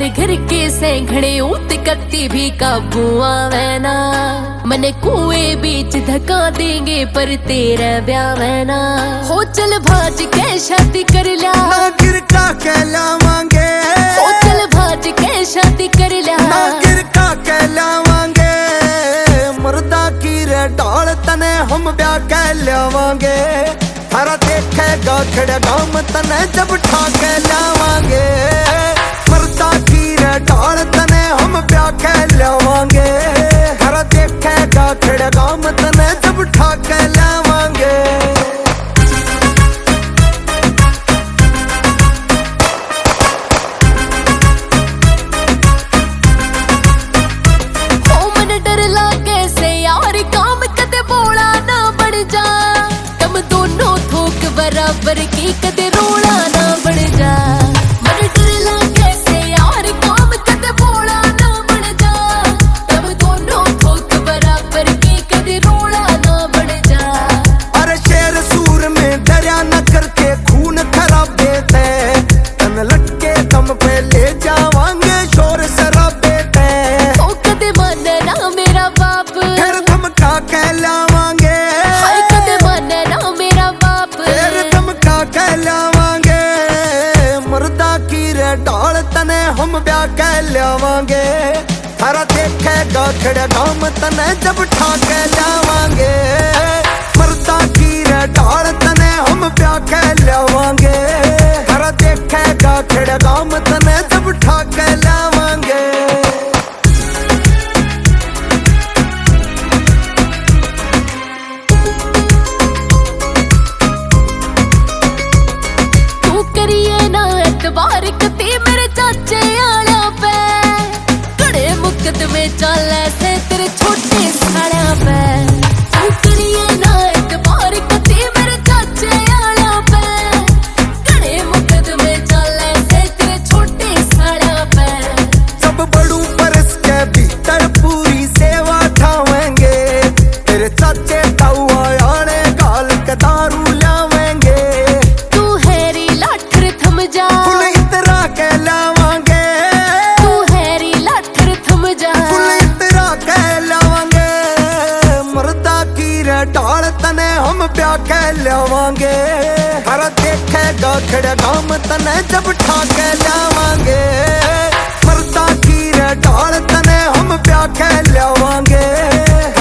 घर के सैंघड़े ऊत कत्ती भी काबू आवे ना। मने कुएं बीच धक्का देंगे पर तेरा ब्याह ना। हो चल भाज के शादी कर ला, ना गिर का कहलावांगे। हो चल भाज के शादी कर ला, ना गिर का कहलावांगे। मर्दा की रे डाल तने हम ब्याह कहलावांगे। थारा देखेगा खड़ा गाम तने जब ठा कहलावांगे। मर्दा की रे डाल तने हम ब्याह कहलावांगे। थारा देखेगा खड़ा गाम तने जब ठा कहलावांगे। बराबर की कदे रोड़ा ना बढ़ जा। मन डर लागे से यार काम कदे बोला ना बढ़ जा। तब दोनों ठोक बराबर की कदे रोड़ा ना बढ़ जा। अरे शेर सूर में डरा न करके खून खराबे थे। तन लटके दम पे ले जावांगे शोर शराबे थे। ओ कदे माने ना मेरा बाप, फिर धमका कहलावांगे। हाय कदे माने ना मेरा बाप, कहलावांगे। मर्दा की रे डाल तने हम ब्याह कहलावांगे। थारा देखेगा खड़ा गाम तने जब ठा कहलावांगे। मर्दा की रे डाल तने हम ब्याह कहलावांगे। थारा देखेगा खड़ा गाम तने जब ठा कहलावांगे। बार कती मेरे चाचे आला पे कड़े मुकद में चल ऐसे तेरे छोटे साड़ा पे। तू करिए ना एतबार कती मेरे चाचे आला पे कड़े मुकद में चल ऐसे तेरे छोटे साड़ा पे। जब बड़ू बरस के भीतर पूरी सेवा ठावेंगे। तेरे चाचे ताऊ आने गाल के दारू लावेंगे। तू हैरी लाठर थम जा, कहलावांगे। तू हैरी लाठर थम जा, तेरा कहलावांगे। मर्दा की रे डाल तने हम ब्याह कहलावांगे। हर देखेगा खड़ा गाम तने जब ठा कहलावांगे। मर्दा की रे डाल तने हम ब्याह कहलावांगे।